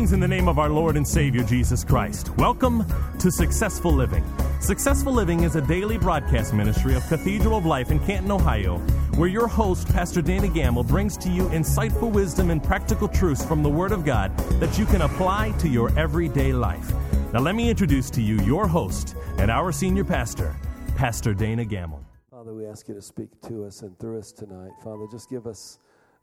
Greetings in the name of our Lord and Savior, Jesus Christ. Welcome to Successful Living. Successful Living is a daily broadcast ministry of Cathedral of Life in Canton, Ohio, where your host, Pastor Dana Gamble, brings to you insightful wisdom and practical truths from the Word of God that you can apply to your everyday life. Now let me introduce to you your host and our senior pastor, Pastor Dana Gamble. Father, we ask you to speak to us and through us tonight. Father, just give us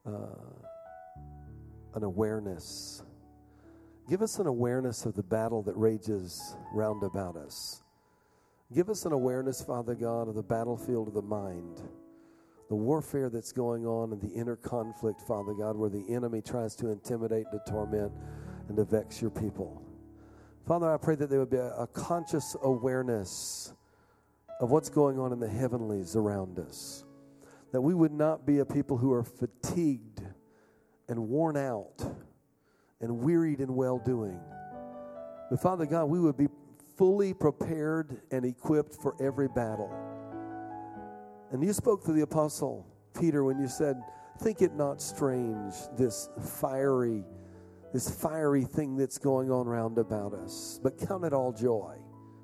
an awareness. Give us an awareness of the battle that rages round about us. Give us an awareness, Father God, of the battlefield of the mind, the warfare that's going on in the inner conflict, Father God, where the enemy tries to intimidate, to torment, and to vex your people. Father, I pray that there would be a conscious awareness of what's going on in the heavenlies around us, that we would not be a people who are fatigued and worn out and wearied in well-doing. But Father God, we would be fully prepared and equipped for every battle. And you spoke to the Apostle Peter when you said, think it not strange, this fiery thing that's going on round about us, but count it all joy.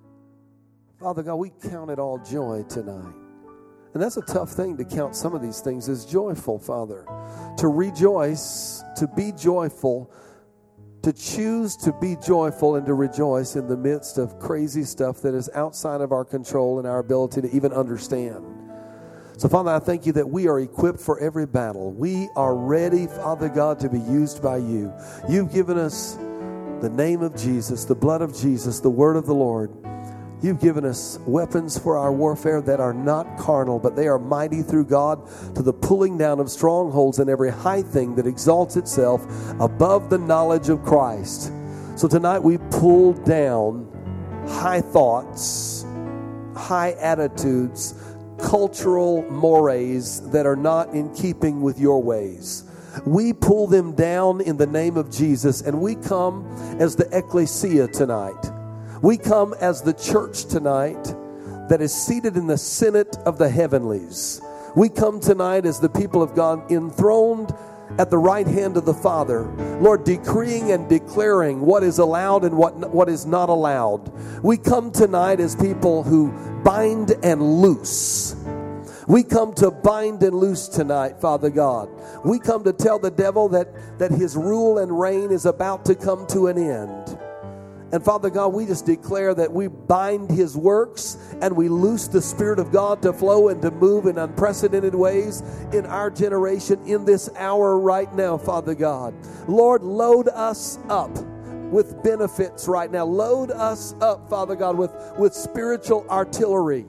Father God, we count it all joy tonight. And that's a tough thing to count some of these things as joyful, Father. To rejoice, to be joyful, to choose to be joyful and to rejoice in the midst of crazy stuff that is outside of our control and our ability to even understand. So, Father, I thank you that we are equipped for every battle. We are ready, Father God, to be used by you. You've given us the name of Jesus, the blood of Jesus, the word of the Lord. You've given us weapons for our warfare that are not carnal, but they are mighty through God to the pulling down of strongholds and every high thing that exalts itself above the knowledge of Christ. So tonight we pull down high thoughts, high attitudes, cultural mores that are not in keeping with your ways. We pull them down in the name of Jesus, and we come as the ecclesia tonight. We come as the church tonight that is seated in the Senate of the heavenlies. We come tonight as the people of God enthroned at the right hand of the Father, Lord, decreeing and declaring what is allowed and what is not allowed. We come tonight as people who bind and loose. We come to bind and loose tonight, Father God. We come to tell the devil that his rule and reign is about to come to an end. And Father God, we just declare that we bind his works and we loose the Spirit of God to flow and to move in unprecedented ways in our generation, in this hour right now, Father God. Lord, load us up with benefits right now. Load us up, Father God, with spiritual artillery.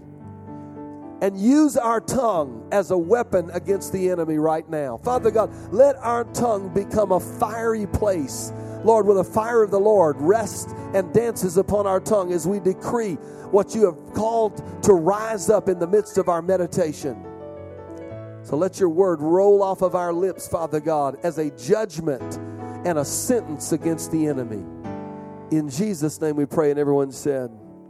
And use our tongue as a weapon against the enemy right now. Father God, let our tongue become a fiery place, Lord, where the fire of the Lord rests and dances upon our tongue as we decree what you have called to rise up in the midst of our meditation. So let your word roll off of our lips, Father God, as a judgment and a sentence against the enemy. In Jesus' name we pray, and everyone said,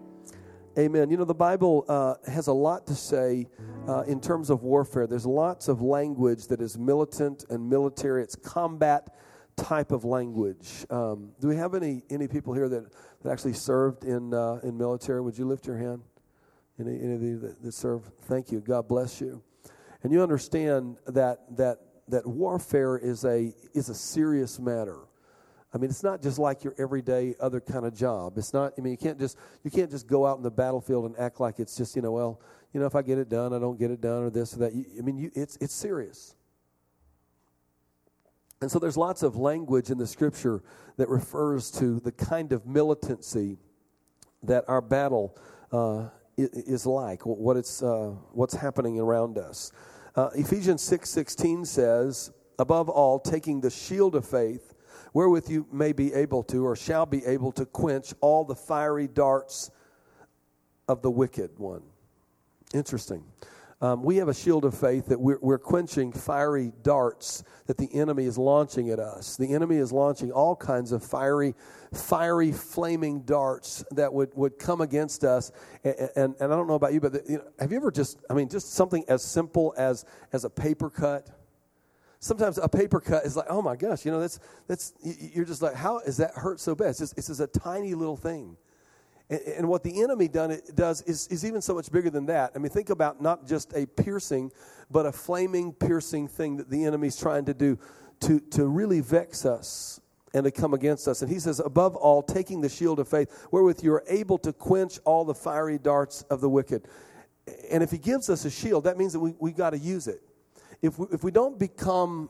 amen. You know, the Bible has a lot to say in terms of warfare. There's lots of language that is militant and military. It's combat type of language. Do we have any people here that actually served in military? Would you lift your hand? Any of you that served? Thank you. God bless you. And you understand that warfare is a serious matter. I mean, it's not just like your everyday other kind of job. It's not. I mean, you can't just go out in the battlefield and act like it's just if I get it done, I don't get it done, or this or that. It's serious. And so there's lots of language in the Scripture that refers to the kind of militancy that our battle is like, what's happening around us. Ephesians 6:16 says, above all, taking the shield of faith, wherewith you may be able to, or shall be able to, quench all the fiery darts of the wicked one. Interesting. We have a shield of faith that we're quenching fiery darts that the enemy is launching at us. The enemy is launching all kinds of fiery, flaming darts that would come against us. And I don't know about you, but have you ever just something as simple as a paper cut? Sometimes a paper cut is like, oh my gosh, that's you're just like, how is that hurt so bad? It's just a tiny little thing. And what the enemy does is even so much bigger than that. I mean, think about not just a piercing, but a flaming, piercing thing that the enemy's trying to do to really vex us and to come against us. And he says, above all, taking the shield of faith, wherewith you are able to quench all the fiery darts of the wicked. And if he gives us a shield, that means that we've got to use it. If we don't become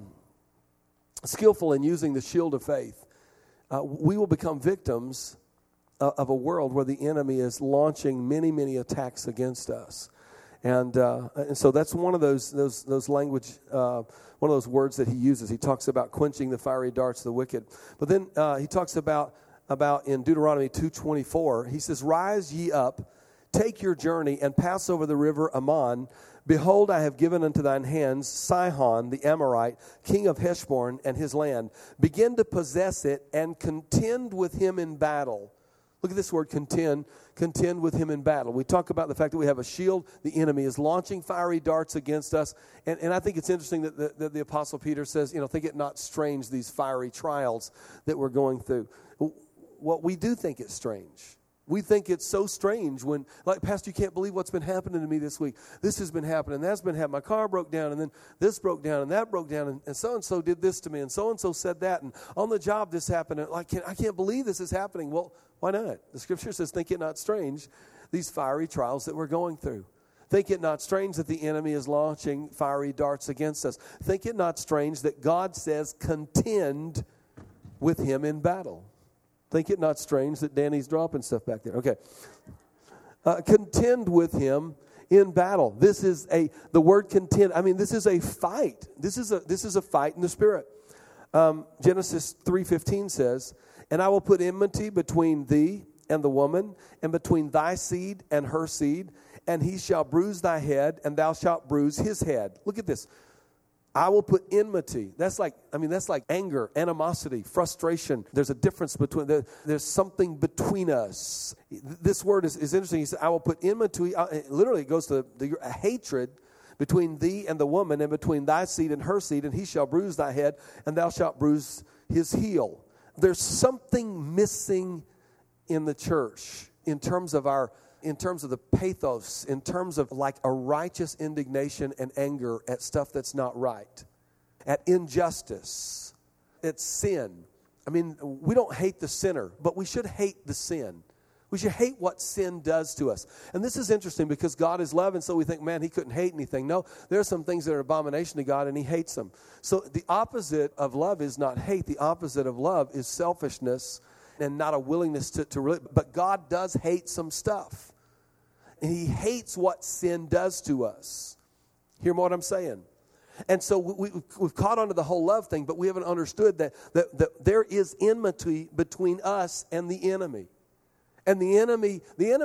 skillful in using the shield of faith, we will become victims of a world where the enemy is launching many, many attacks against us. And so that's one of those language, one of those words that he uses. He talks about quenching the fiery darts of the wicked. But then he talks about in Deuteronomy 2:24, he says, rise ye up, take your journey, and pass over the river Ammon. Behold, I have given unto thine hands Sihon the Amorite, king of Heshbon, and his land. Begin to possess it, and contend with him in battle. Look at this word, contend with him in battle. We talk about the fact that we have a shield. The enemy is launching fiery darts against us. And I think it's interesting that the Apostle Peter says, think it not strange, these fiery trials that we're going through. What we do think it's strange. We think it's so strange when, like, Pastor, you can't believe what's been happening to me this week. This has been happening, that's been happening. My car broke down, and then this broke down, and that broke down, and so-and-so did this to me, and so-and-so said that, and on the job this happened. And I can't believe this is happening. Well, why not? The Scripture says, think it not strange, these fiery trials that we're going through. Think it not strange that the enemy is launching fiery darts against us. Think it not strange that God says, contend with him in battle. Think it not strange that Danny's dropping stuff back there. Okay. Contend with him in battle. This is the word contend. I mean, this is a fight. This is a fight in the spirit. Genesis 3:15 says, and I will put enmity between thee and the woman, and between thy seed and her seed, and he shall bruise thy head, and thou shalt bruise his head. Look at this. I will put enmity. That's like anger, animosity, frustration. There's a difference between, there's something between us. This word is interesting. He said, I will put enmity. Literally, it goes to a hatred between thee and the woman, and between thy seed and her seed, and he shall bruise thy head, and thou shalt bruise his heel. There's something missing in the church in terms of the pathos, in terms of like a righteous indignation and anger at stuff that's not right, at injustice, at sin. I mean, we don't hate the sinner, but we should hate the sin. We should hate what sin does to us. And this is interesting because God is love, and so we think, man, he couldn't hate anything. No, there are some things that are abomination to God, and he hates them. So the opposite of love is not hate. The opposite of love is selfishness and not a willingness to really. But God does hate some stuff. And he hates what sin does to us. Hear what I'm saying? And so we've caught on to the whole love thing, but we haven't understood that there is enmity between us and the enemy. And the enemy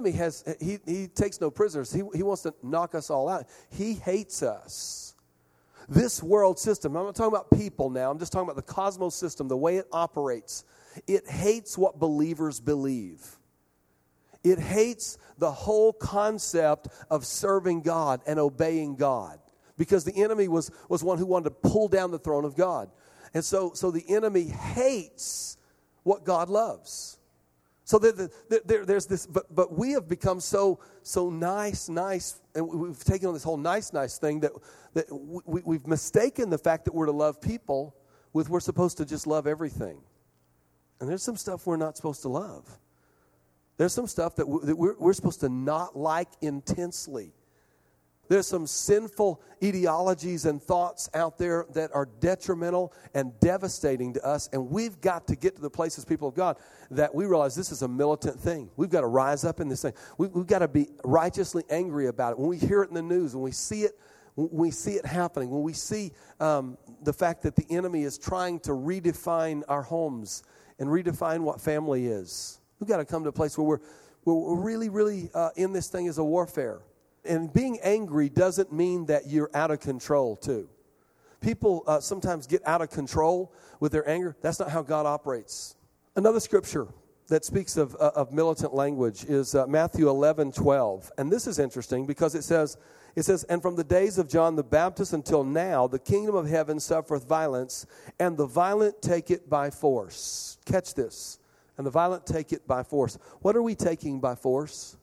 he takes no prisoners. He wants to knock us all out. He hates us. This world system, I'm not talking about people now, I'm just talking about the cosmos system, the way it operates. It hates what believers believe. It hates the whole concept of serving God and obeying God. Because the enemy was one who wanted to pull down the throne of God. And so the enemy hates what God loves. So there's this, but we have become so nice, and we've taken on this whole nice thing that we've mistaken the fact that we're to love people with we're supposed to just love everything. And there's some stuff we're not supposed to love. There's some stuff that we're supposed to not like intensely. There's some sinful ideologies and thoughts out there that are detrimental and devastating to us, and we've got to get to the place as people of God that we realize this is a militant thing. We've got to rise up in this thing. We've got to be righteously angry about it. When we hear it in the news, when we see it happening, when we see the fact that the enemy is trying to redefine our homes and redefine what family is, we've got to come to a place where we're really, really in this thing as a warfare. And being angry doesn't mean that you're out of control, too. People sometimes get out of control with their anger. That's not how God operates. Another scripture that speaks of militant language is Matthew 11:12. And this is interesting because it says, It says, and from the days of John the Baptist until now, the kingdom of heaven suffereth violence, and the violent take it by force. Catch this. And the violent take it by force. What are we taking by force?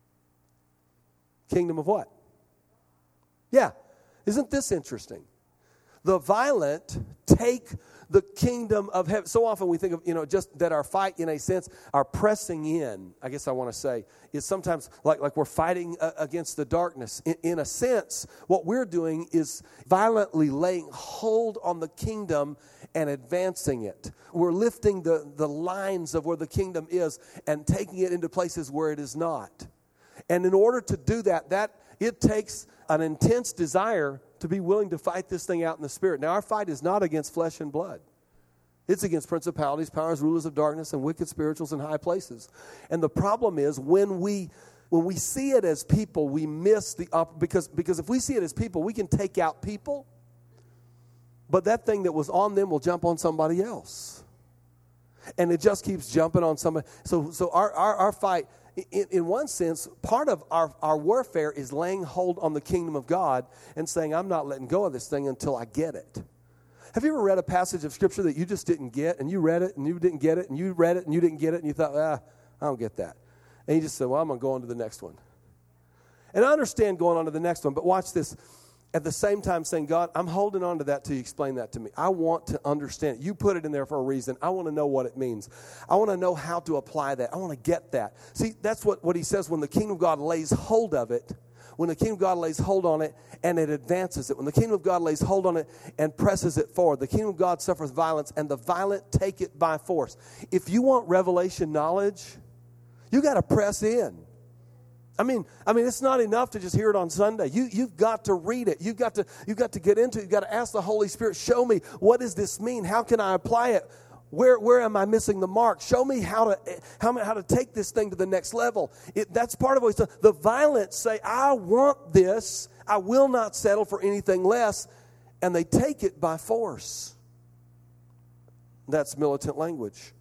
Kingdom of what? Yeah. Isn't this interesting? The violent take the kingdom of heaven. So often we think of, just that our fight, in a sense, our pressing in, I guess I want to say, is sometimes like we're fighting against the darkness. In a sense, what we're doing is violently laying hold on the kingdom and advancing it. We're lifting the lines of where the kingdom is and taking it into places where it is not. And in order to do that it takes an intense desire to be willing to fight this thing out in the spirit. Now, our fight is not against flesh and blood. It's against principalities, powers, rulers of darkness, and wicked spirituals in high places. And the problem is when we see it as people, we miss because if we see it as people, we can take out people, but that thing that was on them will jump on somebody else. And it just keeps jumping on somebody. So our fight, in one sense, part of our warfare is laying hold on the kingdom of God and saying, I'm not letting go of this thing until I get it. Have you ever read a passage of Scripture that you just didn't get, and you read it, and you didn't get it, and you read it, and you didn't get it, and you thought, I don't get that. And you just said, well, I'm going to go on to the next one. And I understand going on to the next one, but watch this. At the same time saying, God, I'm holding on to that till you explain that to me. I want to understand it. You put it in there for a reason. I want to know what it means. I want to know how to apply that. I want to get that. See, that's what he says when the kingdom of God lays hold of it. When the kingdom of God lays hold on it and it advances it. When the kingdom of God lays hold on it and presses it forward. The kingdom of God suffers violence, and the violent take it by force. If you want revelation knowledge, you got to press in. I mean, it's not enough to just hear it on Sunday. You've got to read it. You've got to get into it. You've got to ask the Holy Spirit, show me, what does this mean? How can I apply it? Where am I missing the mark? Show me how to take this thing to the next level. That's part of what he's done. The violent say, I want this. I will not settle for anything less. And they take it by force. That's militant language.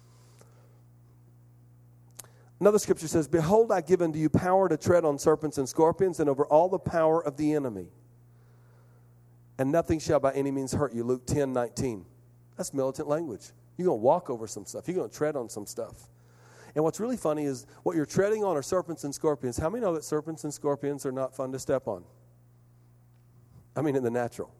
Another scripture says, behold, I give unto you power to tread on serpents and scorpions and over all the power of the enemy. And nothing shall by any means hurt you. Luke 10:19. That's militant language. You're going to walk over some stuff. You're going to tread on some stuff. And what's really funny is what you're treading on are serpents and scorpions. How many know that serpents and scorpions are not fun to step on? I mean, in the natural.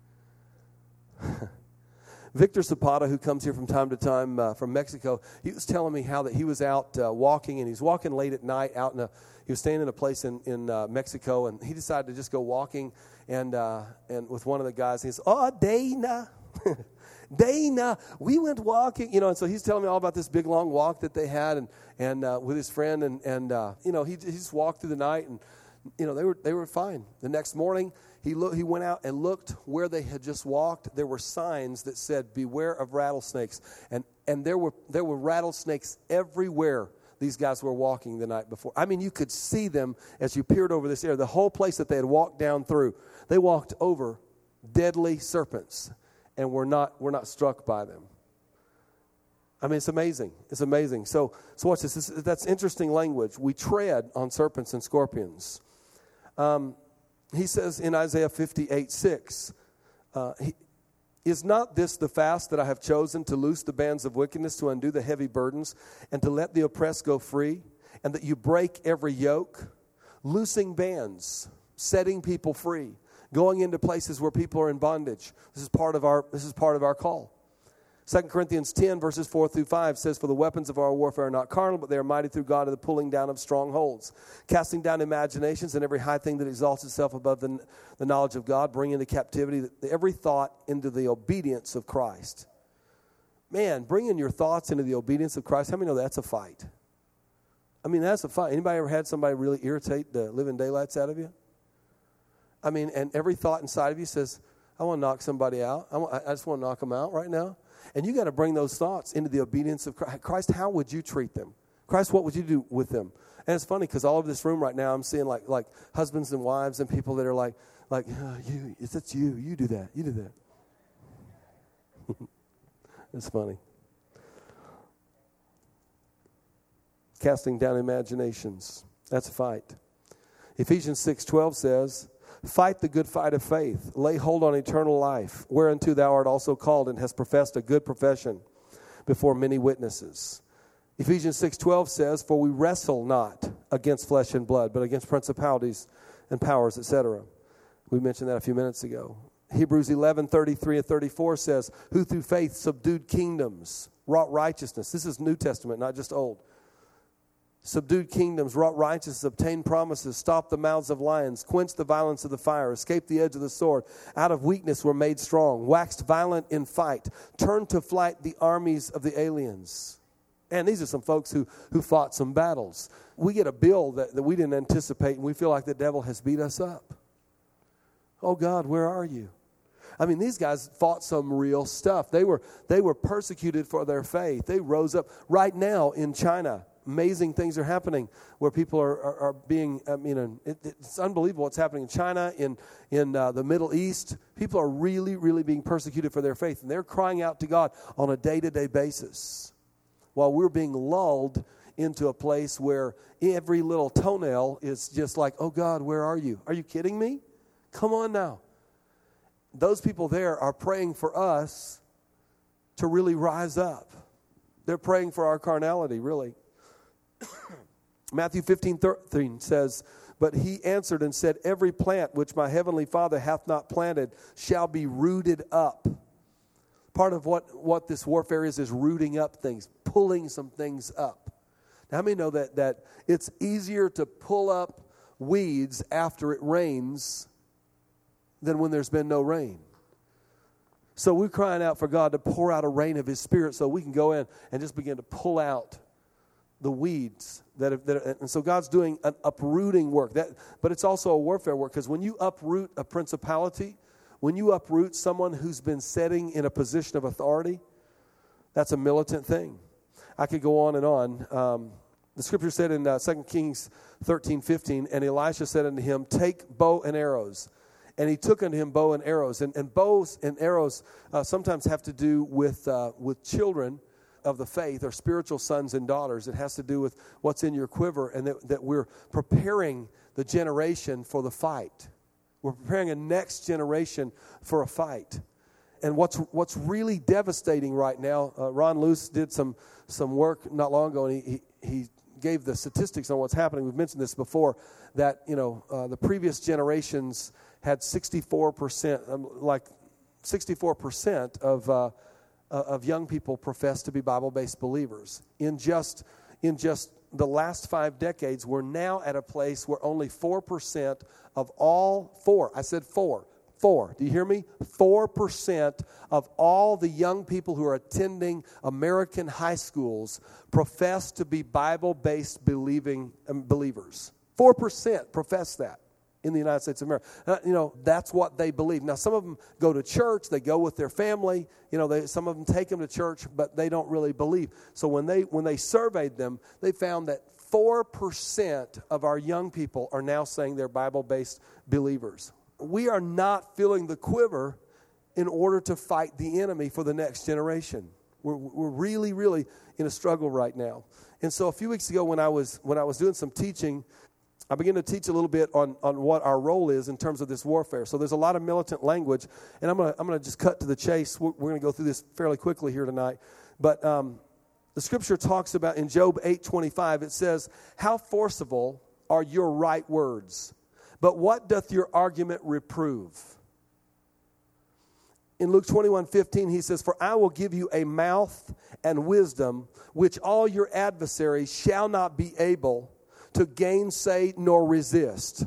Victor Zapata, who comes here from time to time from Mexico, he was telling me how that he was out walking, and he's walking late at night out he was staying in a place in Mexico, and he decided to just go walking and with one of the guys. He says, "Oh, Dana, we went walking," and so he's telling me all about this big long walk that they had, and with his friend, and he just walked through the night, and they were fine. The next morning, he went out and looked where they had just walked. There were signs that said, "Beware of rattlesnakes," and there were rattlesnakes everywhere. These guys were walking the night before. I mean, you could see them as you peered over this area. The whole place that they had walked down through, they walked over deadly serpents, and were not struck by them. I mean, it's amazing. It's amazing. So watch this. That's interesting language. We tread on serpents and scorpions. He says in Isaiah 58:6, is not this the fast that I have chosen, to loose the bands of wickedness, to undo the heavy burdens, and to let the oppressed go free, and that you break every yoke? Loosing bands, setting people free, going into places where people are in bondage. This is part of our call. 2 Corinthians 10, verses 4 through 5 says, for the weapons of our warfare are not carnal, but they are mighty through God to the pulling down of strongholds, casting down imaginations and every high thing that exalts itself above the knowledge of God, bringing into captivity every thought into the obedience of Christ. Man, bringing your thoughts into the obedience of Christ, how many know that's a fight? I mean, that's a fight. Anybody ever had somebody really irritate the living daylights out of you? I mean, and every thought inside of you says, I want to knock somebody out. I just want to knock them out right now. And you got to bring those thoughts into the obedience of Christ. Christ, how would you treat them? Christ, what would you do with them? And it's funny because all over this room right now, I'm seeing like husbands and wives and people that are like it's you. You do that. You do that. It's funny. Casting down imaginations. That's a fight. Ephesians 6:12 says, fight the good fight of faith. Lay hold on eternal life, whereunto thou art also called and hast professed a good profession before many witnesses. Ephesians 6:12 says, for we wrestle not against flesh and blood, but against principalities and powers, etc. We mentioned that a few minutes ago. Hebrews 11:33 and 34 says, who through faith subdued kingdoms, wrought righteousness. This is New Testament, not just Old. Subdued kingdoms, wrought righteousness, obtained promises, stopped the mouths of lions, quenched the violence of the fire, escaped the edge of the sword, out of weakness were made strong, waxed violent in fight, turned to flight the armies of the aliens. And these are some folks who fought some battles. We get a bill that we didn't anticipate, and we feel like the devil has beat us up. Oh, God, where are you? I mean, these guys fought some real stuff. They were persecuted for their faith. They rose up. Right now in China, amazing things are happening where people are being, it's unbelievable what's happening in China, in the Middle East. People are really, really being persecuted for their faith, and they're crying out to God on a day-to-day basis while we're being lulled into a place where every little toenail is just like, oh, God, where are you? Are you kidding me? Come on now. Those people there are praying for us to really rise up. They're praying for our carnality, really. Matthew 15:13 says, but he answered and said, every plant which my heavenly Father hath not planted shall be rooted up. Part of what this warfare is rooting up things, pulling some things up. Now, how many know that it's easier to pull up weeds after it rains than when there's been no rain? So we're crying out for God to pour out a rain of His Spirit so we can go in and just begin to pull out the weeds and so God's doing an uprooting work. But it's also a warfare work, because when you uproot a principality, when you uproot someone who's been sitting in a position of authority, that's a militant thing. I could go on and on. The scripture said in 2 Kings 13:15, and Elisha said unto him, take bow and arrows. And he took unto him bow and arrows. And bows and arrows sometimes have to do with children of the faith, or spiritual sons and daughters. It has to do with what's in your quiver, and that we're preparing the generation for the fight. We're preparing a next generation for a fight. And what's really devastating right now, Ron Luce did some work not long ago, and he gave the statistics on what's happening. We've mentioned this before, that the previous generations had 64%, like 64% of young people profess to be Bible-based believers. In just the last 5 decades, we're now at a place where only 4% of all, do you hear me? 4% of all the young people who are attending American high schools profess to be Bible-based believers. 4% profess that in the United States of America. That's what they believe. Now, some of them go to church. They go with their family. Some of them take them to church, but they don't really believe. So when they surveyed them, they found that 4% of our young people are now saying they're Bible-based believers. We are not filling the quiver in order to fight the enemy for the next generation. We're really, really in a struggle right now. And so a few weeks ago when I was doing some teaching, I began to teach a little bit on what our role is in terms of this warfare. So there's a lot of militant language, and I'm gonna just cut to the chase. We're going to go through this fairly quickly here tonight. But the scripture talks about in Job 8:25, it says, how forcible are your right words, but what doth your argument reprove? In Luke 21:15, he says, for I will give you a mouth and wisdom, which all your adversaries shall not be able to gainsay nor resist.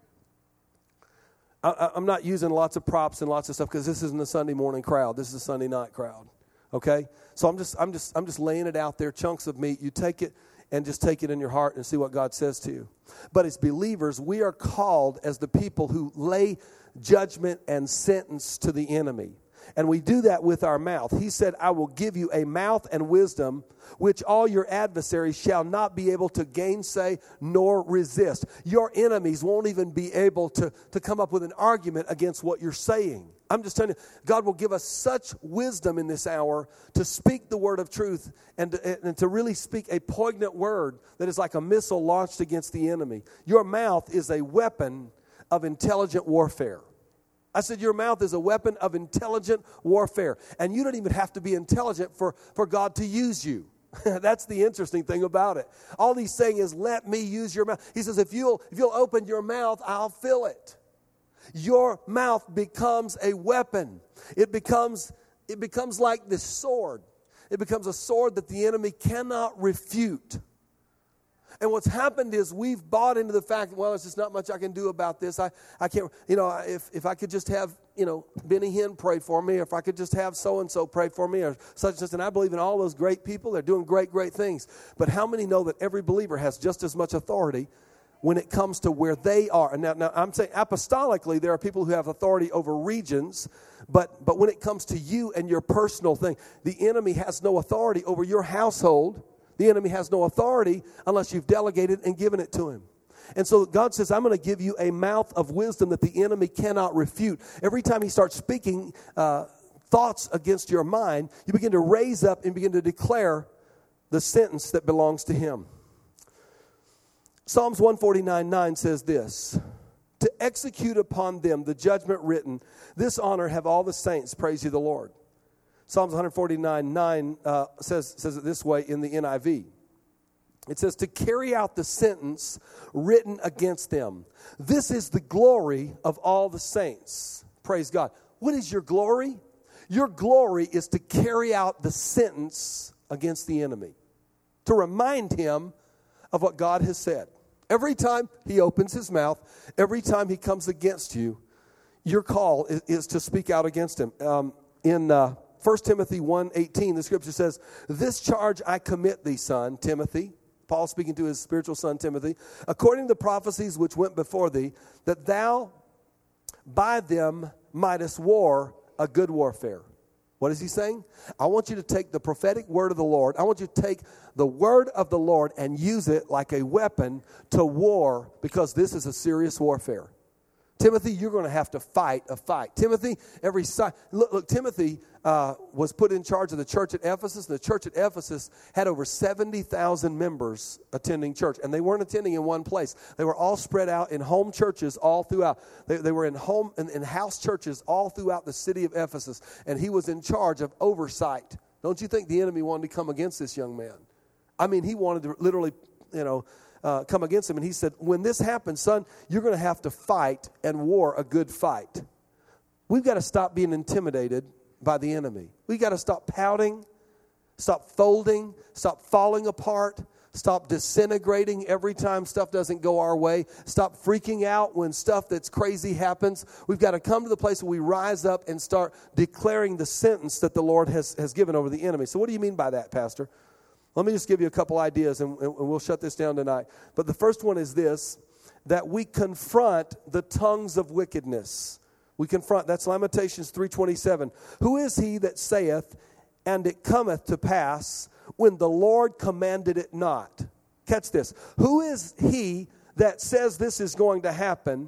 I'm not using lots of props and lots of stuff because this isn't a Sunday morning crowd. This is a Sunday night crowd. Okay? So I'm just laying it out there, chunks of meat. You take it and just take it in your heart and see what God says to you. But as believers, we are called as the people who lay judgment and sentence to the enemy. And we do that with our mouth. He said, I will give you a mouth and wisdom which all your adversaries shall not be able to gainsay nor resist. Your enemies won't even be able to come up with an argument against what you're saying. I'm just telling you, God will give us such wisdom in this hour to speak the word of truth and to really speak a poignant word that is like a missile launched against the enemy. Your mouth is a weapon of intelligent warfare. I said your mouth is a weapon of intelligent warfare. And you don't even have to be intelligent for God to use you. That's the interesting thing about it. All he's saying is, let me use your mouth. He says, if you'll open your mouth, I'll fill it. Your mouth becomes a weapon. It becomes like this sword. It becomes a sword that the enemy cannot refute. And what's happened is we've bought into the fact that, well, there's just not much I can do about this. I can't, if I could just have, Benny Hinn pray for me, or if I could just have so-and-so pray for me, or such and such. And I believe in all those great people. They're doing great, great things. But how many know that every believer has just as much authority when it comes to where they are? And now I'm saying apostolically, there are people who have authority over regions, but when it comes to you and your personal thing, the enemy has no authority over your household. The enemy has no authority unless you've delegated and given it to him. And so God says, I'm going to give you a mouth of wisdom that the enemy cannot refute. Every time he starts speaking thoughts against your mind, you begin to raise up and begin to declare the sentence that belongs to him. Psalms 149:9 says this, to execute upon them the judgment written, this honor have all the saints, praise ye the Lord. Psalms 149:9 says it this way in the NIV. It says, to carry out the sentence written against them. This is the glory of all the saints. Praise God. What is your glory? Your glory is to carry out the sentence against the enemy. To remind him of what God has said. Every time he opens his mouth, every time he comes against you, your call is to speak out against him. In 1 Timothy 1:18, the scripture says, this charge I commit thee, son, Timothy. Paul speaking to his spiritual son, Timothy. According to the prophecies which went before thee, that thou by them mightest war a good warfare. What is he saying? I want you to take the prophetic word of the Lord. I want you to take the word of the Lord and use it like a weapon to war, because this is a serious warfare. Timothy, you're going to have to fight a fight. Timothy, look, Timothy was put in charge of the church at Ephesus. The church at Ephesus had over 70,000 members attending church. And they weren't attending in one place. They were all spread out in home churches all throughout. They were in house churches all throughout the city of Ephesus. And he was in charge of oversight. Don't you think the enemy wanted to come against this young man? I mean, he wanted to literally, come against him. And he said, when this happens, son, you're going to have to fight and war a good fight. We've got to stop being intimidated by the enemy. We've got to stop pouting, stop folding, stop falling apart, stop disintegrating every time stuff doesn't go our way, stop freaking out when stuff that's crazy happens. We've got to come to the place where we rise up and start declaring the sentence that the Lord has given over the enemy. So what do you mean by that, Pastor? Let me just give you a couple ideas, and we'll shut this down tonight. But the first one is this, that we confront the tongues of wickedness. We confront, that's Lamentations 3:27. Who is he that saith, and it cometh to pass, when the Lord commanded it not? Catch this. Who is he that says this is going to happen,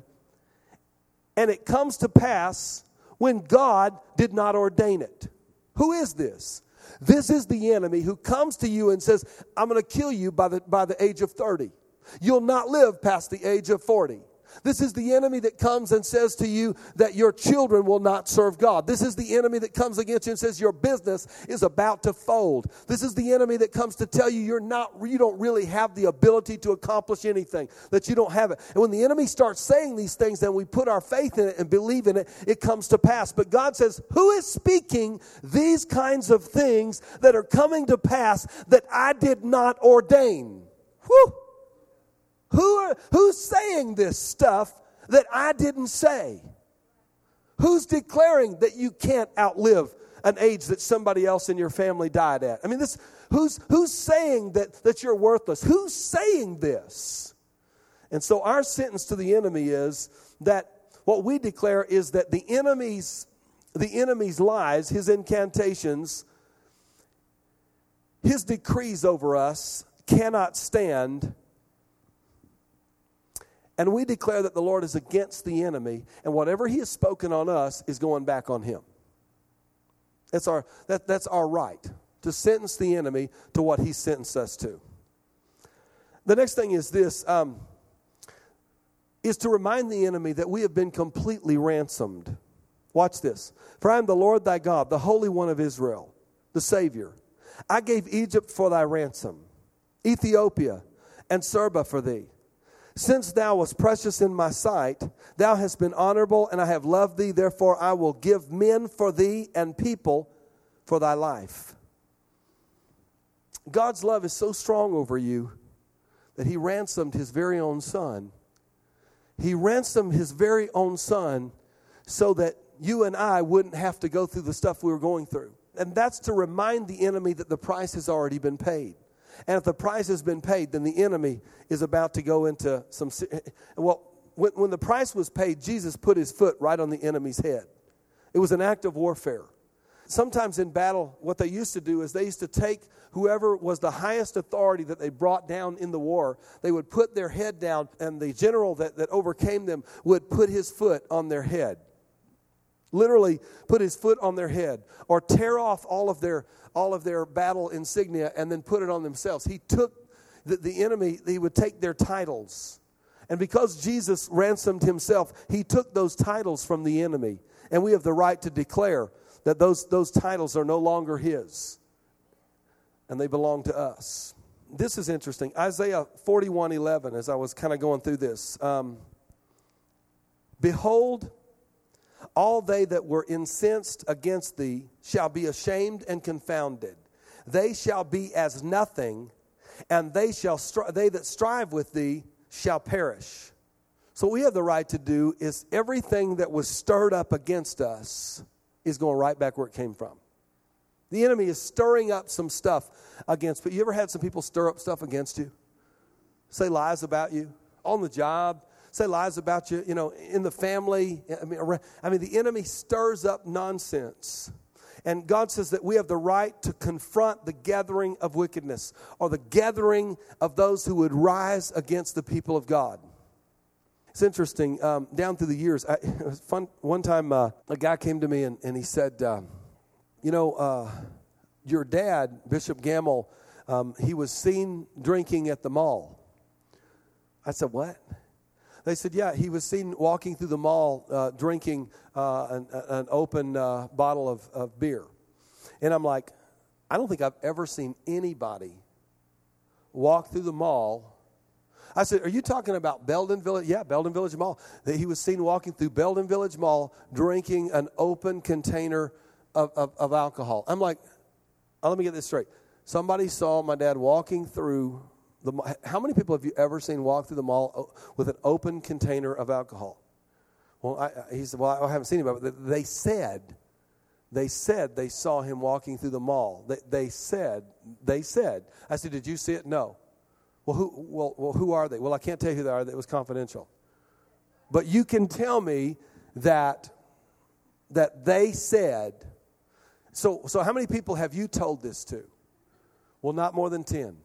and it comes to pass when God did not ordain it? Who is this? This is the enemy who comes to you and says, I'm going to kill you by the age of 30. You'll not live past the age of 40. This is the enemy that comes and says to you that your children will not serve God. This is the enemy that comes against you and says your business is about to fold. This is the enemy that comes to tell you you don't really have the ability to accomplish anything, that you don't have it. And when the enemy starts saying these things, then we put our faith in it and believe in it, it comes to pass. But God says, who is speaking these kinds of things that are coming to pass that I did not ordain? Whew! Who's saying this stuff that I didn't say? Who's declaring that you can't outlive an age that somebody else in your family died at? I mean, who's saying that you're worthless? Who's saying this? And so our sentence to the enemy is that what we declare is that the enemy's the enemy's lies, his incantations, his decrees over us cannot stand. And we declare that the Lord is against the enemy, and whatever he has spoken on us is going back on him. That's our right, to sentence the enemy to what he sentenced us to. The next thing is this, is to remind the enemy that we have been completely ransomed. Watch this. For I am the Lord thy God, the Holy One of Israel, the Savior. I gave Egypt for thy ransom, Ethiopia and Seba for thee. Since thou wast precious in my sight, thou hast been honorable, and I have loved thee. Therefore I will give men for thee and people for thy life. God's love is so strong over you that he ransomed his very own son. He ransomed his very own son so that you and I wouldn't have to go through the stuff we were going through. And that's to remind the enemy that the price has already been paid. And if the price has been paid, then the enemy is about to go into some... Well, when the price was paid, Jesus put his foot right on the enemy's head. It was an act of warfare. Sometimes in battle, what they used to do is they used to take whoever was the highest authority that they brought down in the war, they would put their head down, and the general that overcame them would put his foot on their head. Literally put his foot on their head, or tear off all of their battle insignia and then put it on themselves. He took the enemy, he would take their titles. And because Jesus ransomed himself, he took those titles from the enemy. And we have the right to declare that those titles are no longer his, and they belong to us. This is interesting. Isaiah 41:11, as I was kind of going through this. Behold, all they that were incensed against thee shall be ashamed and confounded. They shall be as nothing, and they that strive with thee shall perish. So what we have the right to do is everything that was stirred up against us is going right back where it came from. The enemy is stirring up some stuff against, but you ever had some people stir up stuff against you? Say lies about you on the job. Say lies about you, in the family. I mean, the enemy stirs up nonsense. And God says that we have the right to confront the gathering of wickedness, or the gathering of those who would rise against the people of God. It's interesting, down through the years, it was fun. One time a guy came to me and he said, your dad, Bishop Gamble, he was seen drinking at the mall. I said, what? They said, yeah, he was seen walking through the mall drinking an open bottle of beer. And I'm like, I don't think I've ever seen anybody walk through the mall. I said, are you talking about Belden Village? Yeah, Belden Village Mall. He was seen walking through Belden Village Mall drinking an open container of alcohol. I'm like, let me get this straight. Somebody saw my dad walking through the mall. How many people have you ever seen walk through the mall with an open container of alcohol? Well, he said, well, I haven't seen anybody. But they said they saw him walking through the mall. They said. I said, did you see it? No. Well, who are they? Well, I can't tell you who they are. It was confidential. But you can tell me that they said. So how many people have you told this to? Well, not more than 10.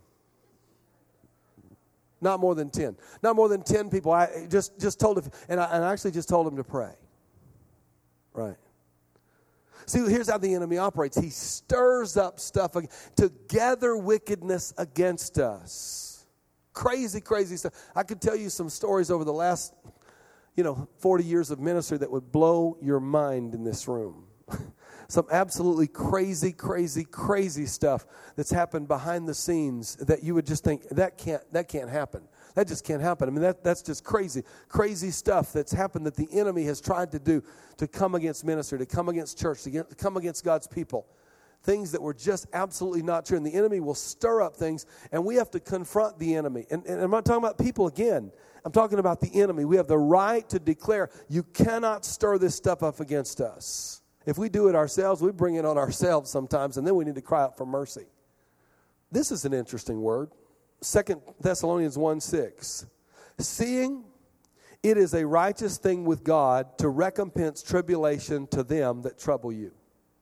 Not more than 10. Not more than 10 people. I just told him, and I actually just told him to pray. Right. See, here's how the enemy operates. He stirs up stuff to gather wickedness against us. Crazy, crazy stuff. I could tell you some stories over the last, 40 years of ministry that would blow your mind in this room. Some absolutely crazy, crazy, crazy stuff that's happened behind the scenes that you would just think, that can't happen. That just can't happen. I mean, that's just crazy, crazy stuff that's happened that the enemy has tried to do to come against ministry, to come against church, to come against God's people. Things that were just absolutely not true. And the enemy will stir up things, and we have to confront the enemy. And I'm not talking about people again. I'm talking about the enemy. We have the right to declare, you cannot stir this stuff up against us. If we do it ourselves, we bring it on ourselves sometimes, and then we need to cry out for mercy. This is an interesting word. 2 Thessalonians 1:6. Seeing It is a righteous thing with God to recompense tribulation to them that trouble you.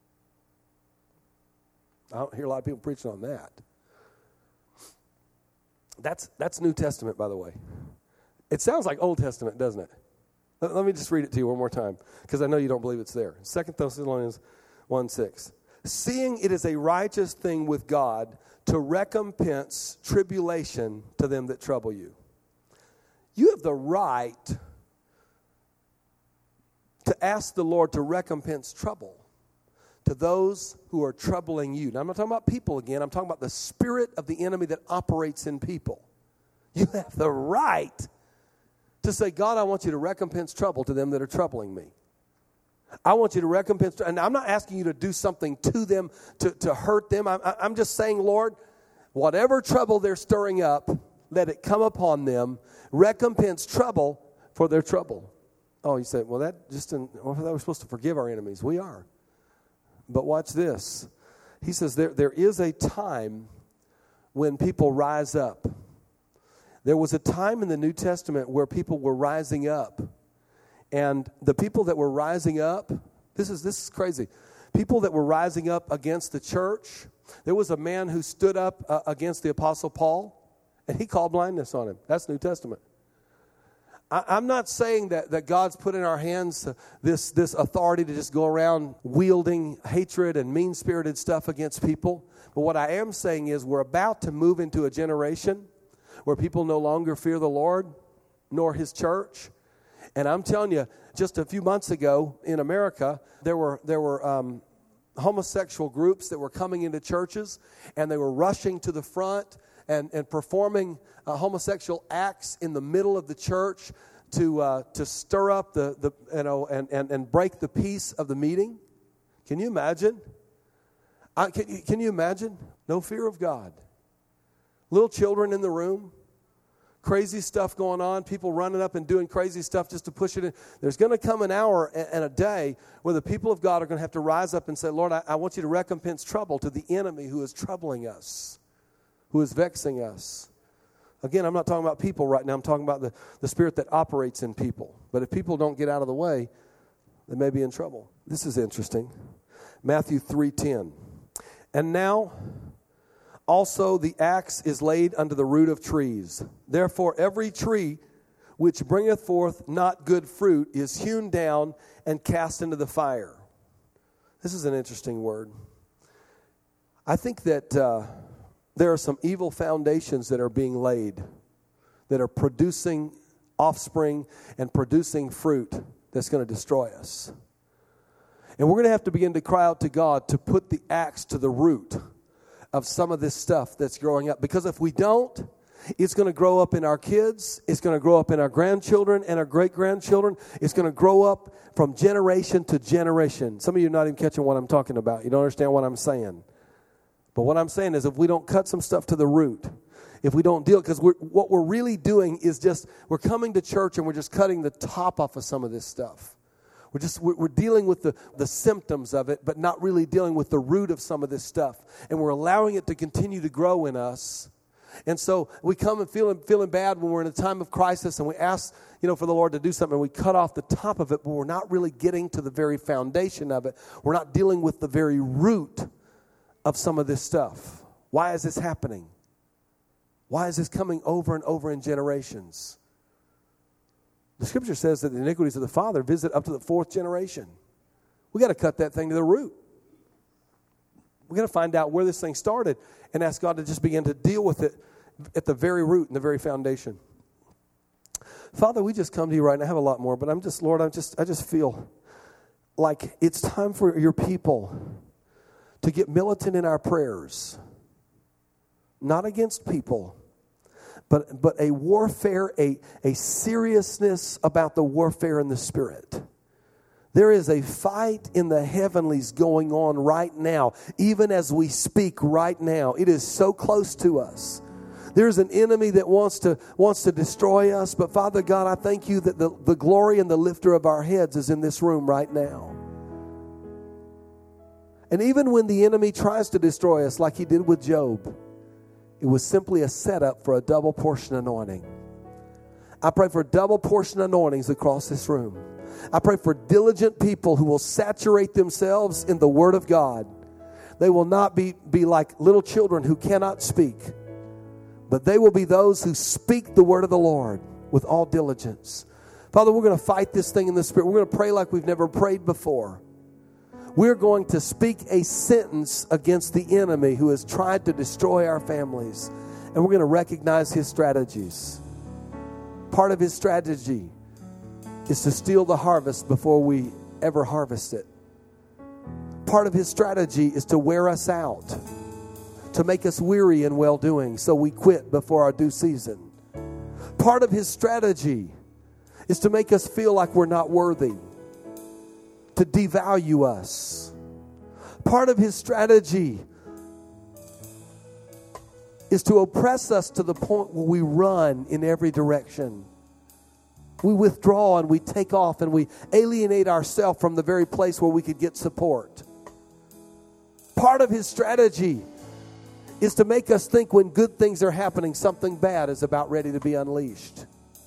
I don't hear a lot of people preaching on that. That's New Testament, by the way. It sounds like Old Testament, doesn't it? Let me just read it to you one more time, because I know you don't believe it's there. 2 Thessalonians 1:6. Seeing it is a righteous thing with God to recompense tribulation to them that trouble you. You have the right to ask the Lord to recompense trouble to those who are troubling you. Now, I'm not talking about people again. I'm talking about the spirit of the enemy that operates in people. You have the right to say, God, I want you to recompense trouble to them that are troubling me. I want you to recompense, and I'm not asking you to do something to them to hurt them. I'm just saying, Lord, whatever trouble they're stirring up, let it come upon them. Recompense trouble for their trouble. Oh, you say, well, that we're supposed to forgive our enemies. We are. But watch this. He says there is a time when people rise up. There was a time in the New Testament where people were rising up. And the people that were rising up, this is crazy. People that were rising up against the church. There was a man who stood up against the Apostle Paul, and he called blindness on him. That's New Testament. I'm not saying that God's put in our hands this authority to just go around wielding hatred and mean-spirited stuff against people. But what I am saying is we're about to move into a generation where people no longer fear the Lord nor His church. And I'm telling you, just a few months ago in America, there were homosexual groups that were coming into churches, and they were rushing to the front and performing homosexual acts in the middle of the church to stir up and break the peace of the meeting. Can you imagine? Can you imagine? No fear of God. Little children in the room. Crazy stuff going on, people running up and doing crazy stuff just to push it in. There's going to come an hour and a day where the people of God are going to have to rise up and say, Lord, I want you to recompense trouble to the enemy who is troubling us, who is vexing us. Again, I'm not talking about people right now. I'm talking about the spirit that operates in people. But if people don't get out of the way, they may be in trouble. This is interesting. Matthew 3:10. And now also the axe is laid under the root of trees. Therefore every tree which bringeth forth not good fruit is hewn down and cast into the fire. This is an interesting word. I think that there are some evil foundations that are being laid that are producing offspring and producing fruit that's going to destroy us. And we're going to have to begin to cry out to God to put the axe to the root of some of this stuff that's growing up. Because if we don't, it's going to grow up in our kids. It's going to grow up in our grandchildren and our great-grandchildren. It's going to grow up from generation to generation. Some of you are not even catching what I'm talking about. You don't understand what I'm saying. But what I'm saying is if we don't cut some stuff to the root, if we don't deal, because what we're really doing is we're coming to church and we're just cutting the top off of some of this stuff. We're dealing with the symptoms of it, but not really dealing with the root of some of this stuff. And we're allowing it to continue to grow in us. And so we come and feeling bad when we're in a time of crisis and we ask, for the Lord to do something. And we cut off the top of it, but we're not really getting to the very foundation of it. We're not dealing with the very root of some of this stuff. Why is this happening? Why is this coming over and over in generations? The Scripture says that the iniquities of the father visit up to the fourth generation. We got to cut that thing to the root. We got to find out where this thing started and ask God to just begin to deal with it at the very root and the very foundation. Father, we just come to you right now. I have a lot more, but Lord, I just feel like it's time for your people to get militant in our prayers, not against people, but a warfare, a seriousness about the warfare in the Spirit. There is a fight in the heavenlies going on right now, even as we speak right now. It is so close to us. There's an enemy that wants to destroy us, but Father God, I thank you that the glory and the lifter of our heads is in this room right now. And even when the enemy tries to destroy us like he did with Job, it was simply a setup for a double portion anointing. I pray for double portion anointings across this room. I pray for diligent people who will saturate themselves in the Word of God. They will not be like little children who cannot speak, but they will be those who speak the Word of the Lord with all diligence. Father, we're going to fight this thing in the Spirit. We're going to pray like we've never prayed before. We're going to speak a sentence against the enemy who has tried to destroy our families, and we're going to recognize his strategies. Part of his strategy is to steal the harvest before we ever harvest it. Part of his strategy is to wear us out, to make us weary in well-doing, so we quit before our due season. Part of his strategy is to make us feel like we're not worthy, to devalue us. Part of his strategy is to oppress us to the point where we run in every direction. We withdraw and we take off and we alienate ourselves from the very place where we could get support. Part of his strategy is to make us think when good things are happening, something bad is about ready to be unleashed.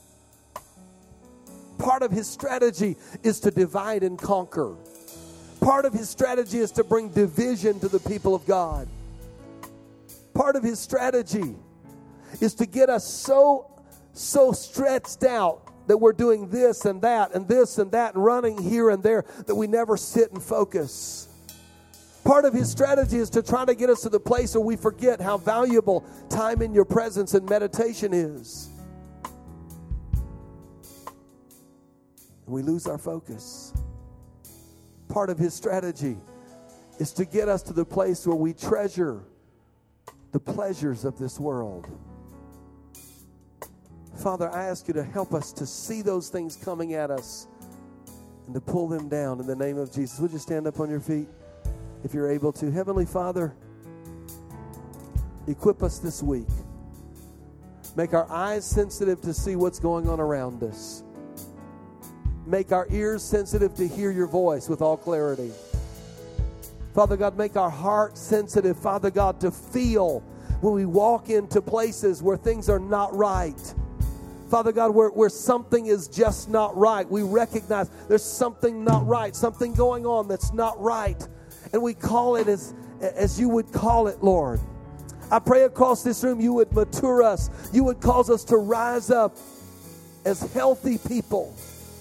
Part of his strategy is to divide and conquer. Part of his strategy is to bring division to the people of God. Part of his strategy is to get us so stretched out that we're doing this and that and this and that and running here and there that we never sit and focus. Part of his strategy is to try to get us to the place where we forget how valuable time in your presence and meditation is. And we lose our focus. Part of his strategy is to get us to the place where we treasure the pleasures of this world. Father, I ask you to help us to see those things coming at us and to pull them down in the name of Jesus. Would you stand up on your feet if you're able to? Heavenly Father, equip us this week. Make our eyes sensitive to see what's going on around us. Make our ears sensitive to hear your voice with all clarity. Father God, make our hearts sensitive, Father God, to feel when we walk into places where things are not right. Father God, where something is just not right. We recognize there's something not right, something going on that's not right. And we call it as you would call it, Lord. I pray across this room you would mature us. You would cause us to rise up as healthy people.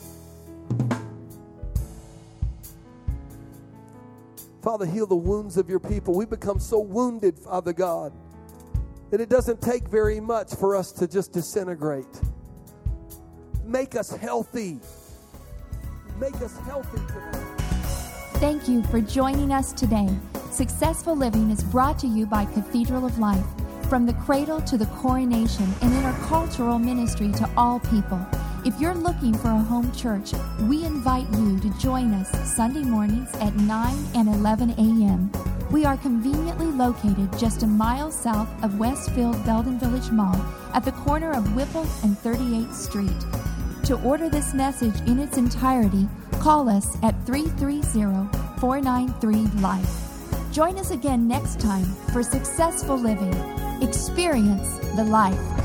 Father, heal the wounds of your people. We become so wounded, Father God, that it doesn't take very much for us to just disintegrate. Make us healthy. Make us healthy today. Thank you for joining us today. Successful Living is brought to you by Cathedral of Life, from the cradle to the coronation, an intercultural ministry to all people. If you're looking for a home church, we invite you to join us Sunday mornings at 9 and 11 a.m. We are conveniently located just a mile south of Westfield Belden Village Mall at the corner of Whipple and 38th Street. To order this message in its entirety, call us at 330-493-LIFE. Join us again next time for Successful Living. Experience the life